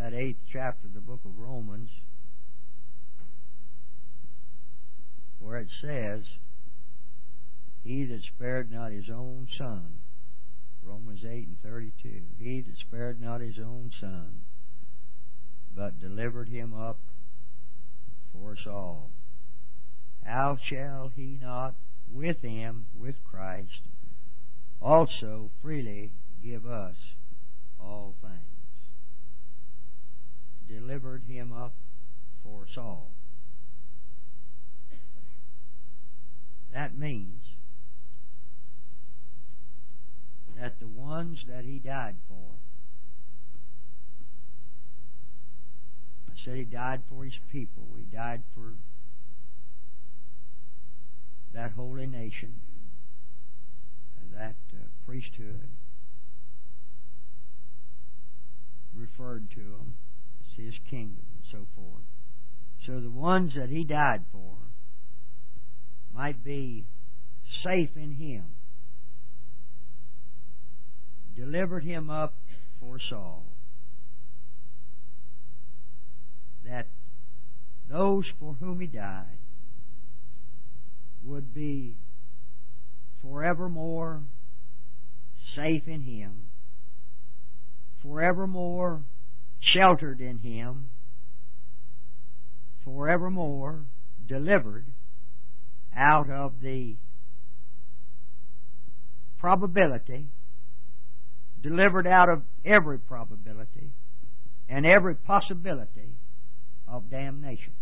that 8th chapter of the book of Romans, where it says, He that spared not his own Son, Romans 8:32, He that spared not his own Son, but delivered him up for us all, how shall He not with Him, with Christ, also freely give us all things? Delivered Him up for us all. That means that the ones that He died for, I said He died for His people. He died for that holy nation, that priesthood, referred to them as His kingdom and so forth. So the ones that He died for might be safe in Him, delivered Him up for us all, that those for whom He died would be forevermore safe in Him, forevermore sheltered in Him, forevermore delivered out of the probability, delivered out of every probability and every possibility of damnation.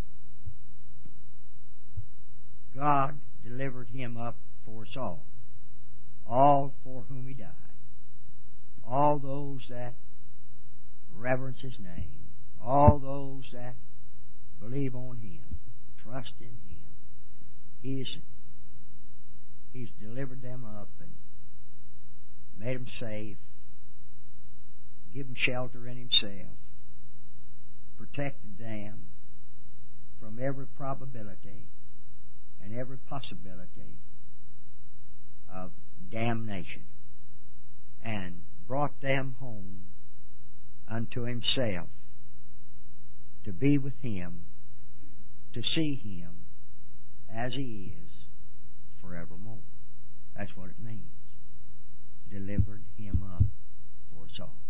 God delivered Him up for us all for whom He died, all those that reverence His name, all those that believe on Him, trust in Him. He's delivered them up and made them safe, give them shelter in Himself, protected them from every probability and every possibility of damnation, and brought them home unto Himself to be with Him, to see Him as He is forevermore. That's what it means. Delivered Him up for us all.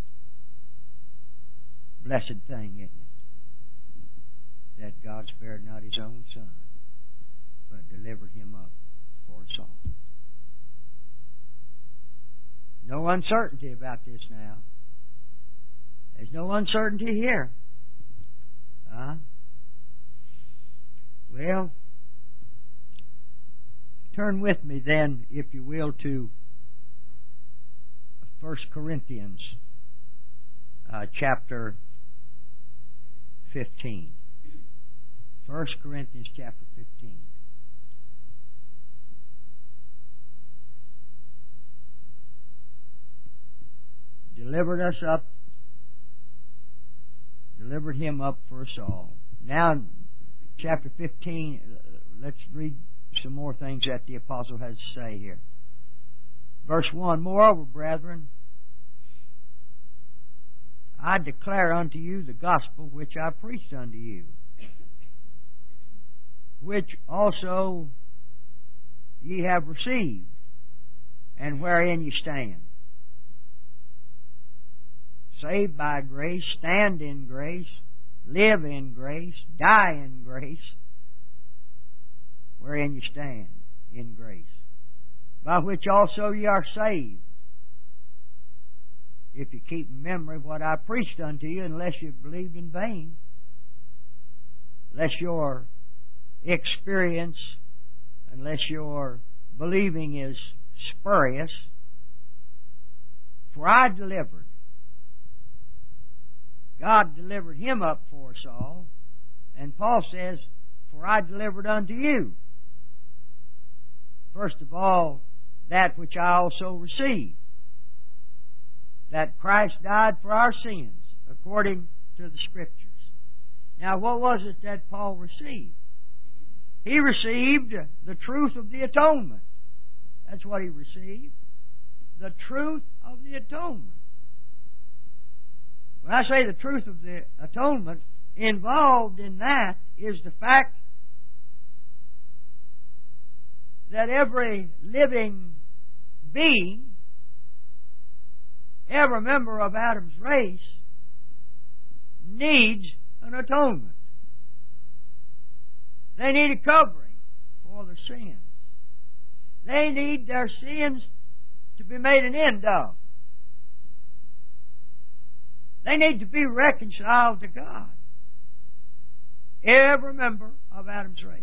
Blessed thing, isn't it? That God spared not His own Son, but delivered Him up for us all. No uncertainty about this now. There's no uncertainty here. Well, turn with me then, if you will, to 1 Corinthians chapter 15. 1 Corinthians chapter 15. Delivered us up, delivered Him up for us all. Now, chapter 15, let's read some more things that the apostle has to say here. Verse 1, Moreover, brethren, I declare unto you the gospel which I preached unto you, which also ye have received, and wherein ye stand. Saved by grace, stand in grace, live in grace, die in grace, wherein you stand in grace, by which also ye are saved, if you keep in memory what I preached unto you, unless you believed in vain, unless your experience, unless your believing is spurious. For I delivered. God delivered Him up for us all. And Paul says, For I delivered unto you, first of all, that which I also received, that Christ died for our sins, according to the Scriptures. Now, what was it that Paul received? He received the truth of the atonement. That's what he received. The truth of the atonement. When I say the truth of the atonement, involved in that is the fact that every living being, every member of Adam's race, needs an atonement. They need a covering for their sins. They need their sins to be made an end of. They need to be reconciled to God. Every member of Adam's race.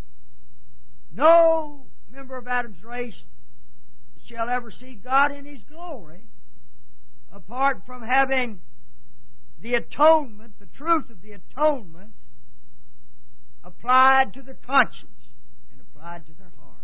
No member of Adam's race shall ever see God in His glory apart from having the atonement, the truth of the atonement, applied to their conscience and applied to their hearts.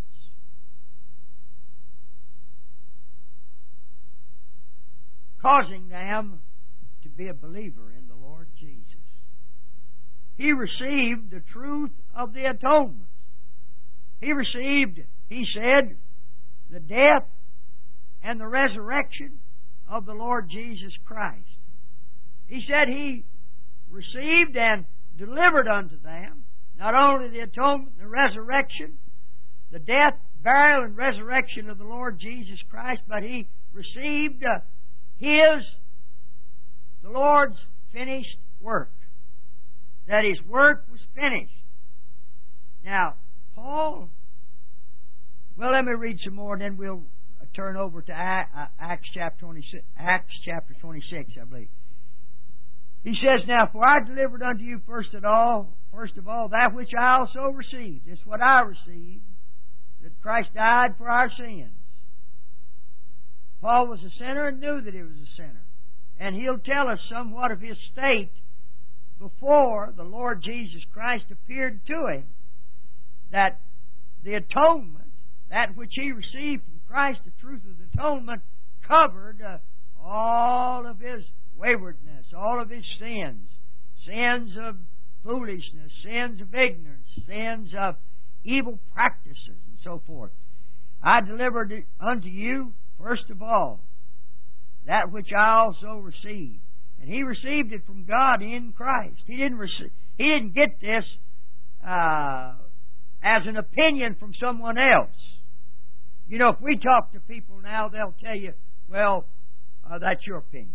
Causing them to be a believer in the Lord Jesus. He received the truth of the atonement. He received, he said, the death and the resurrection of the Lord Jesus Christ. He said He received and delivered unto them not only the atonement and the resurrection, the death, burial, and resurrection of the Lord Jesus Christ, but He received the Lord's finished work. That His work was finished. Now, Paul, well, let me read some more, and then we'll turn over to Acts chapter 26, I believe. He says, "Now, for I delivered unto you first of all, that which I also received." This is what I received, that Christ died for our sins. Paul was a sinner and knew that he was a sinner. And he'll tell us somewhat of his state before the Lord Jesus Christ appeared to him. That the atonement, that which he received from Christ, the truth of the atonement, covered all of his waywardness, all of his sins. Sins of foolishness, sins of ignorance, sins of evil practices, and so forth. I delivered it unto you, first of all, that which I also received. And he received it from God in Christ. He didn't get this as an opinion from someone else. You know, if we talk to people now, they'll tell you, well, that's your opinion.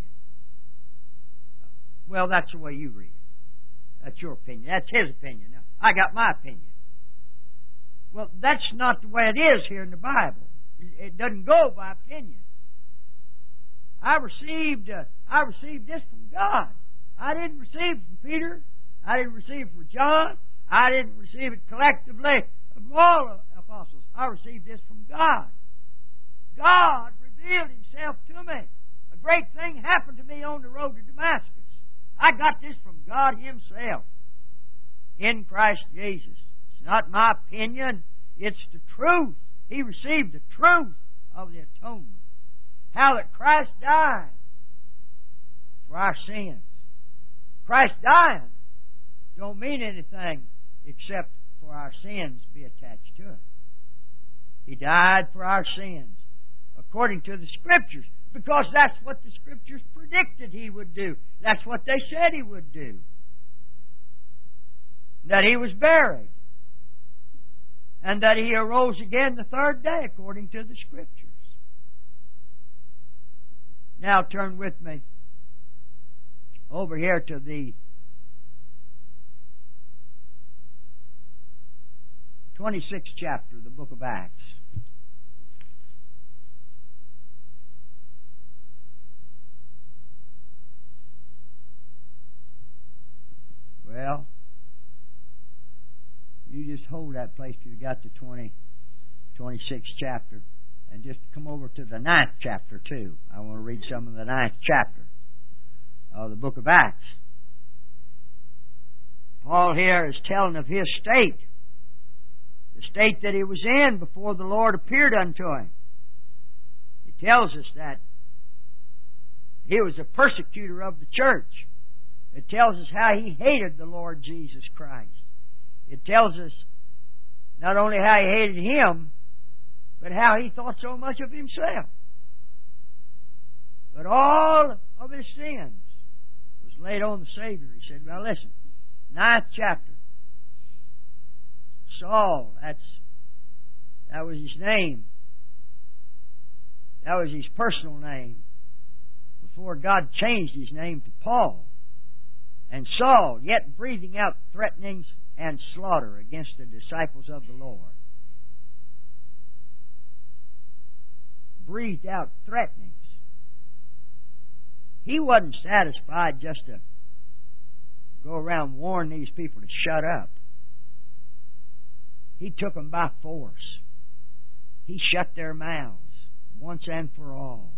Well, that's the way you read it. That's your opinion. That's his opinion. Now, I got my opinion. Well, that's not the way it is here in the Bible. It doesn't go by opinion. I received this from God. I didn't receive it from Peter. I didn't receive it from John. I didn't receive it collectively from all the apostles. I received this from God. God revealed Himself to me. A great thing happened to me on the road to Damascus. I got this from God Himself in Christ Jesus. It's not my opinion. It's the truth. He received the truth of the atonement. How that Christ died for our sins. Christ dying don't mean anything except for our sins be attached to it. He died for our sins according to the Scriptures, because that's what the Scriptures predicted He would do. That's what they said He would do. That He was buried. And that He arose again the third day according to the Scriptures. Now turn with me over here to the 26th chapter of the book of Acts. Well, you just hold that place till you got to 26th chapter. And just come over to the 9th chapter too. I want to read some of the 9th chapter of the book of Acts. Paul here is telling of his state. The state that he was in before the Lord appeared unto him. He tells us that he was a persecutor of the church. It tells us how he hated the Lord Jesus Christ. It tells us not only how he hated Him, but how he thought so much of himself. But all of his sins laid on the Savior. He said, "Well, listen, 9th chapter. Saul, that was his name. That was his personal name before God changed his name to Paul. And Saul, yet breathing out threatenings and slaughter against the disciples of the Lord." Breathed out threatenings. He wasn't satisfied just to go around warning these people to shut up. He took them by force. He shut their mouths once and for all.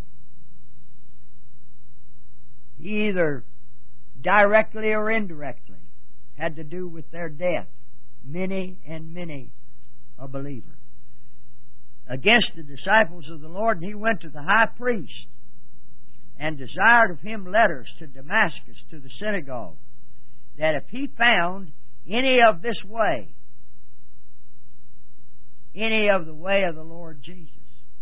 He either directly or indirectly had to do with their death. Many and many a believer. Against the disciples of the Lord, and he went to the high priest and desired of him letters to Damascus, to the synagogue, that if he found any of this way, any of the way of the Lord Jesus,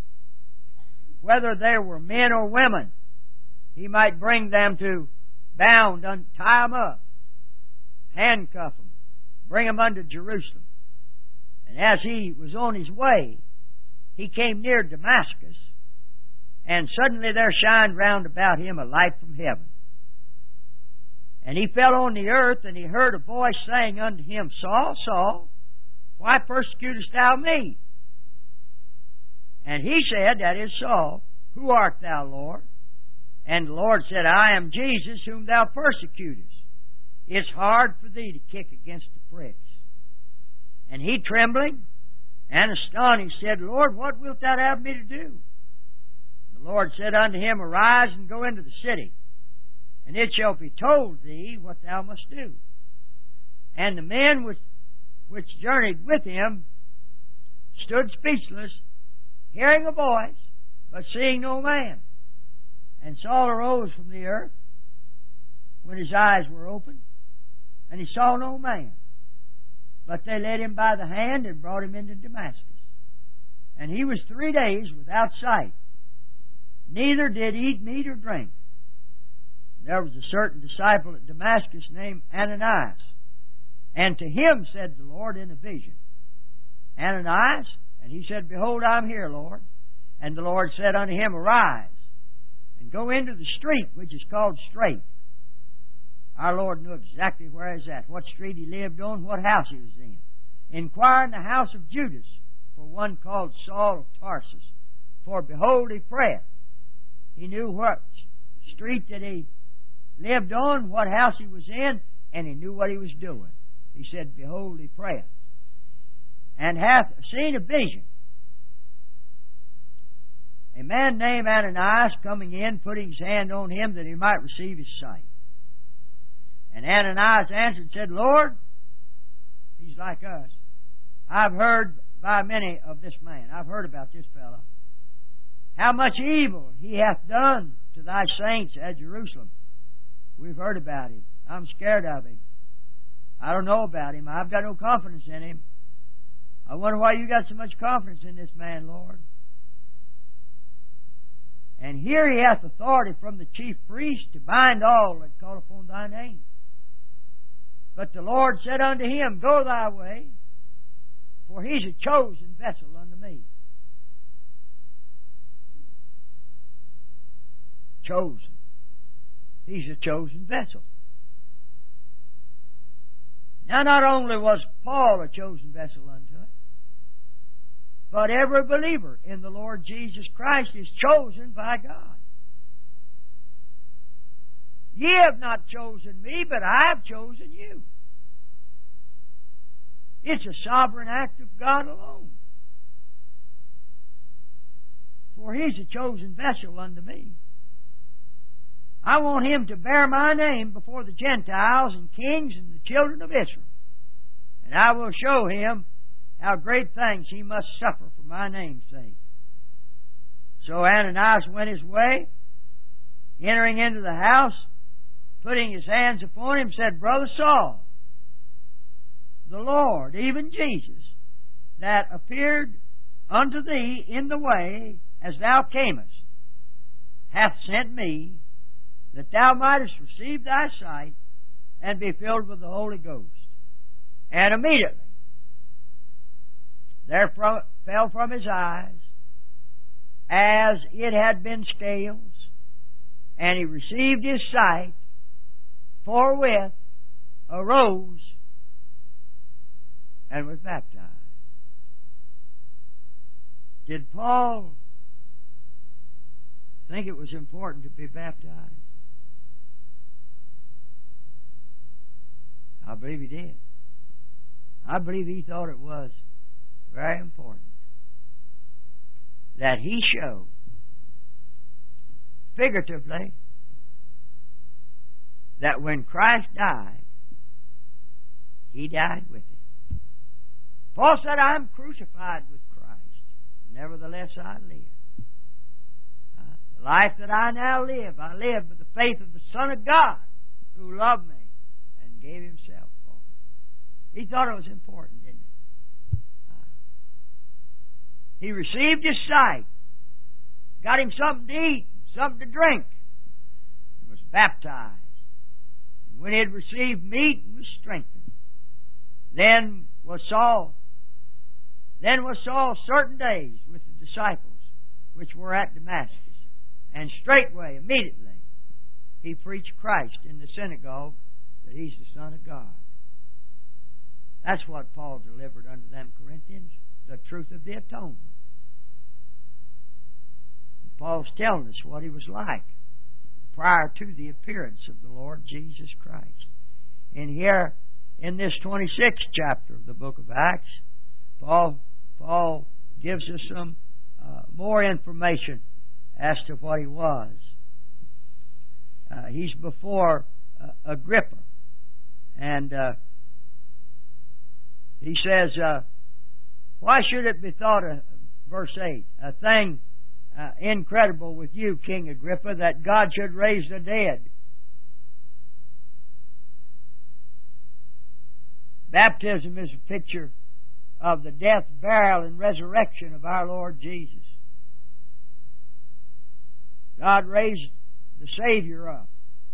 whether there were men or women, he might bring them to bound, tie them up, handcuff them, bring them unto Jerusalem. And as he was on his way, he came near Damascus, and suddenly there shined round about him a light from heaven. And he fell on the earth, and he heard a voice saying unto him, "Saul, Saul, why persecutest thou me?" And he said, that is Saul, "Who art thou, Lord?" And the Lord said, "I am Jesus, whom thou persecutest. It's hard for thee to kick against the pricks." And he, trembling and astonished, said, "Lord, what wilt thou have me to do?" The Lord said unto him, "Arise and go into the city, and it shall be told thee what thou must do." And the men which journeyed with him stood speechless, hearing a voice, but seeing no man. And Saul arose from the earth when his eyes were opened, and he saw no man. But they led him by the hand and brought him into Damascus. And he was 3 days without sight, neither did eat meat or drink. There was a certain disciple at Damascus named Ananias. And to him said the Lord in a vision, "Ananias?" And he said, "Behold, I am here, Lord." And the Lord said unto him, "Arise, and go into the street which is called Straight." Our Lord knew exactly where he was at, what street he lived on, what house he was in. "Inquire in the house of Judas for one called Saul of Tarsus. For behold, he prayeth." He knew what street that he lived on, what house he was in, and he knew what he was doing. He said, "Behold, he prayeth. And hath seen a vision. A man named Ananias coming in, putting his hand on him that he might receive his sight. And Ananias answered and said, Lord," he's like us, "I've heard by many of this man." I've heard about this fellow. "How much evil he hath done to thy saints at Jerusalem." We've heard about him. I'm scared of him. I don't know about him. I've got no confidence in him. I wonder why you got so much confidence in this man, Lord. "And here he hath authority from the chief priest to bind all that call upon thy name. But the Lord said unto him, Go thy way, for he's a chosen vessel unto me." Chosen. He's a chosen vessel. Now, not only was Paul a chosen vessel unto it, but every believer in the Lord Jesus Christ is chosen by God. "Ye have not chosen me, but I have chosen you." It's a sovereign act of God alone. "For he's a chosen vessel unto me. I want him to bear my name before the Gentiles and kings and the children of Israel. And I will show him how great things he must suffer for my name's sake." So Ananias went his way, entering into the house, putting his hands upon him, said, "Brother Saul, the Lord, even Jesus, that appeared unto thee in the way as thou camest, hath sent me, that thou mightest receive thy sight and be filled with the Holy Ghost. And immediately there fell from his eyes as it had been scales, and he received his sight, forthwith arose and was baptized. Did Paul think it was important to be baptized? I believe he did. I believe he thought it was very important that he showed, figuratively, that when Christ died, he died with him. Paul said, I'm crucified with Christ. Nevertheless I live. The life that I now live, I live by the faith of the Son of God, who loved me and gave himself for me. He thought it was important, didn't he? He received his sight, got him something to eat, something to drink, and was baptized. And when he had received meat, he was strengthened. Then was Saul certain days with the disciples which were at Damascus. And straightway, immediately, he preached Christ in the synagogue, that he's the Son of God. That's what Paul delivered unto them Corinthians, the truth of the atonement. And Paul's telling us what he was like prior to the appearance of the Lord Jesus Christ. And here, in this 26th chapter of the book of Acts, Paul gives us some more information as to what he was. He's before Agrippa, and he says, why should it be thought, verse 8, a thing incredible with you, King Agrippa, that God should raise the dead? Baptism is a picture of the death, burial, and resurrection of our Lord Jesus. God raised the Savior up.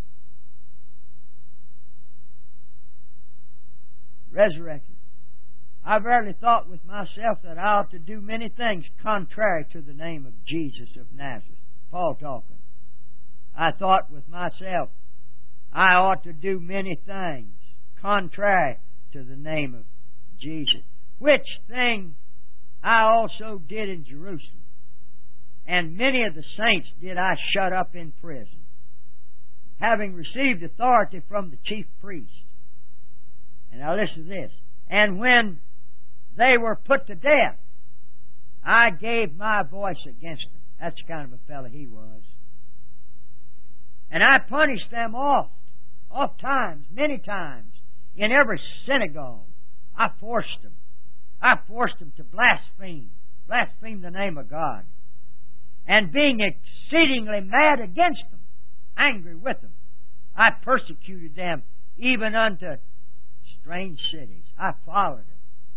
Resurrected. I verily thought with myself that I ought to do many things contrary to the name of Jesus of Nazareth. Paul talking. I thought with myself, I ought to do many things contrary to the name of Jesus. Which thing I also did in Jerusalem. And many of the saints did I shut up in prison, having received authority from the chief priest. And now listen to this. And when they were put to death, I gave my voice against them. That's the kind of a fellow he was. And I punished them oft times, many times, in every synagogue. I forced them to blaspheme the name of God. And being exceedingly mad against them, angry with them, I persecuted them even unto strange cities. I followed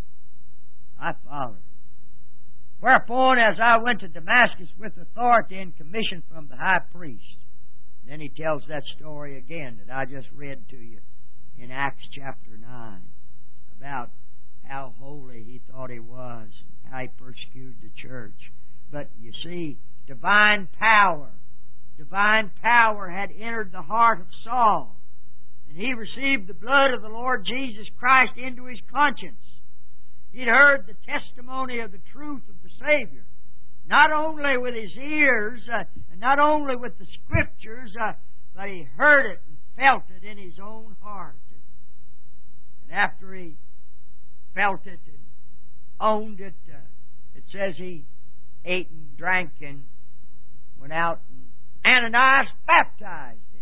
them. Whereupon, as I went to Damascus with authority and commission from the high priest. Then he tells that story again that I just read to you in Acts chapter 9 about how holy he thought he was and how he persecuted the church. But you see, divine power had entered the heart of Saul, and he received the blood of the Lord Jesus Christ into his conscience. He'd heard the testimony of the truth of the Savior, not only with his ears, and not only with the Scriptures, but he heard it and felt it in his own heart. And after he felt it and owned it, it says he ate and drank and went out, and Ananias baptized him.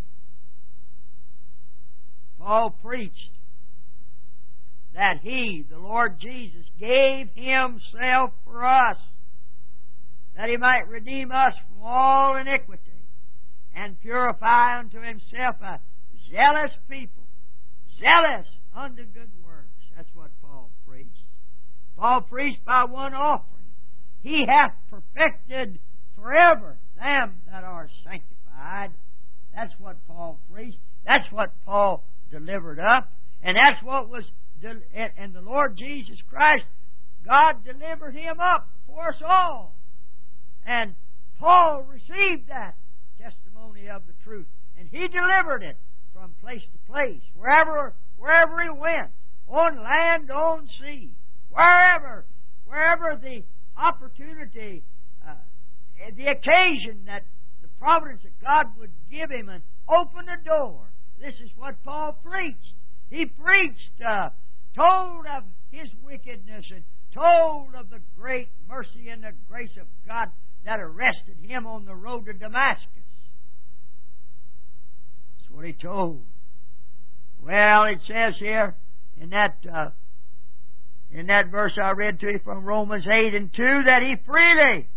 Paul preached that he, the Lord Jesus, gave himself for us, that he might redeem us from all iniquity and purify unto himself a zealous people, zealous unto good works. That's what Paul preached. Paul preached by one offering, he hath perfected forever them that are sanctified. That's what Paul preached. That's what Paul delivered up. And that's what was, and the Lord Jesus Christ, God delivered Him up for us all. And Paul received that testimony of the truth. And he delivered it from place to place, wherever he went, on land, on sea, wherever the opportunity, the occasion that the providence that God would give him and open the door. This is what Paul preached. He preached, told of his wickedness and told of the great mercy and the grace of God that arrested him on the road to Damascus. That's what he told. Well, it says here in that verse I read to you from Romans 8:2 that He freely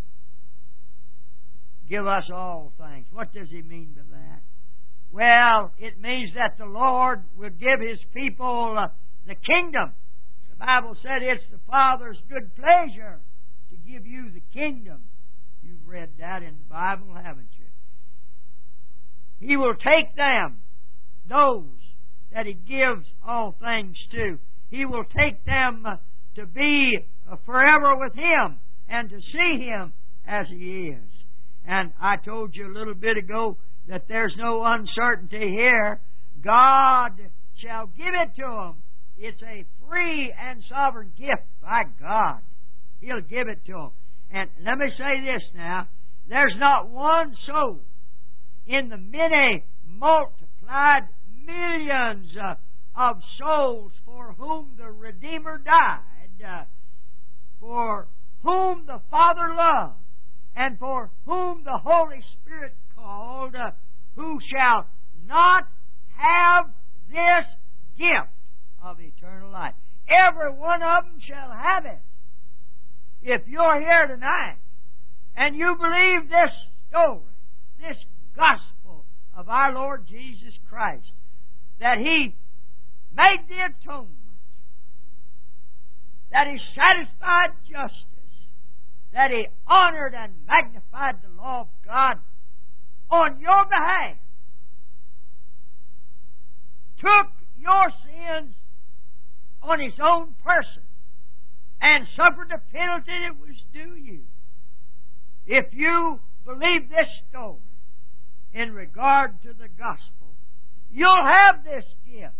give us all things. What does He mean by that? Well, it means that the Lord will give His people the kingdom. The Bible said it's the Father's good pleasure to give you the kingdom. You've read that in the Bible, haven't you? He will take them, those that He gives all things to. He will take them to be forever with Him and to see Him as He is. And I told you a little bit ago that there's no uncertainty here. God shall give it to them. It's a free and sovereign gift by God. He'll give it to them. And let me say this now. There's not one soul in the many multiplied millions of souls for whom the Redeemer died, for whom the Father loved, and for whom the Holy Spirit called, who shall not have this gift of eternal life. Every one of them shall have it. If you're here tonight and you believe this story, this gospel of our Lord Jesus Christ, that He made the atonement, that He satisfied justice, that He honored and magnified the law of God on your behalf, took your sins on His own person, and suffered the penalty that was due you. If you believe this story in regard to the gospel, you'll have this gift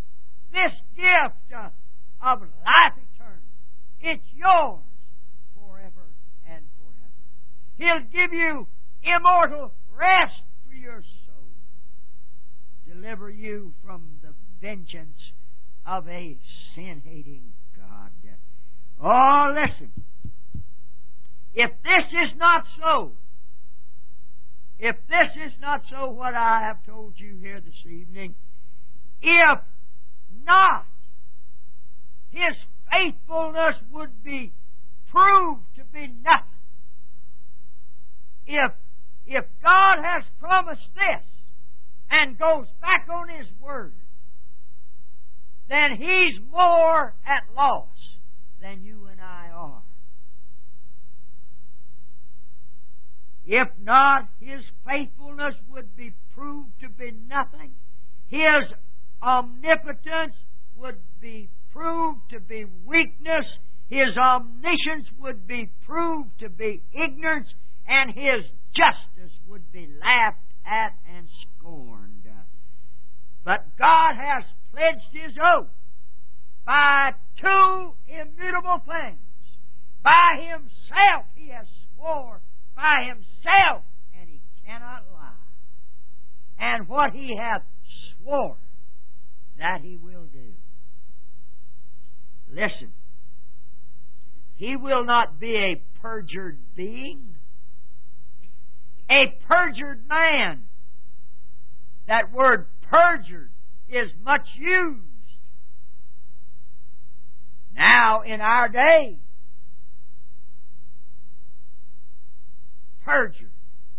of life eternal. It's yours forever and forever. He'll give you immortal rest for your soul, deliver you from the vengeance of a sin-hating God. Oh, listen. If this is not so, what I have told you here this evening, if not, His faithfulness would be proved to be nothing. If God has promised this and goes back on His word, then He's more at loss than you and I are. If not, His faithfulness would be proved to be nothing. His omnipotence would be proved to be weakness. His omniscience would be proved to be ignorance. And His justice would be laughed at and scorned. But God has pledged His oath by two immutable things. By Himself He has swore, by Himself, and He cannot lie. And what He hath sworn, that He will do. Listen, He will not be a perjured being, a perjured man. That word perjured is much used now in our day. Perjured.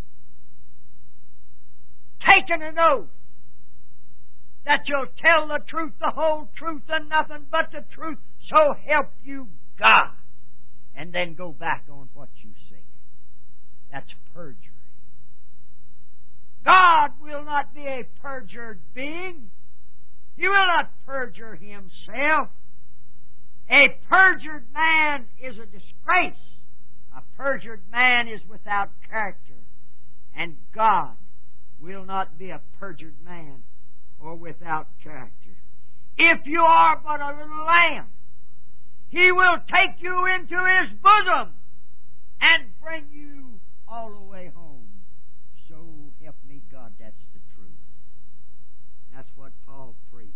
Taking an oath that you'll tell the truth, the whole truth, and nothing but the truth, so help you God. And then go back on what you said. That's perjury. God will not be a perjured being. He will not perjure Himself. A perjured man is a disgrace. A perjured man is without character. And God will not be a perjured man or without character. If you are but a little lamb, He will take you into His bosom and bring you all the way home. So help me God, that's the truth. That's what Paul preached.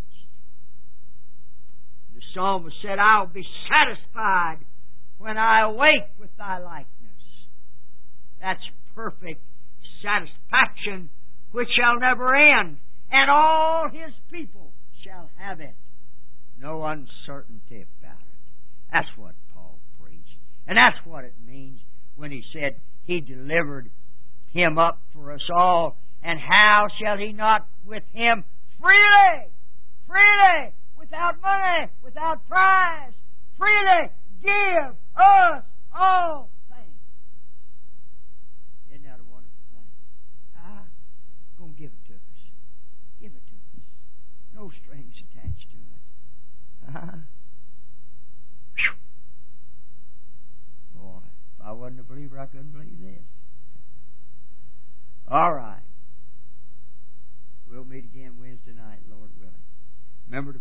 The psalmist said, I'll be satisfied when I awake with Thy likeness. That's perfect satisfaction which shall never end, and all His people shall have it. No uncertainty about it. That's what Paul preached. And that's what it means when he said He delivered Him up for us all. And how shall He not with Him freely, without money, without price, freely give us all things? Isn't that a wonderful thing? Going to give it to us. Give it to us. No strings attached to it. Boy, if I wasn't a believer, I couldn't believe this. All right. We'll meet again Wednesday night, Lord willing. Remember to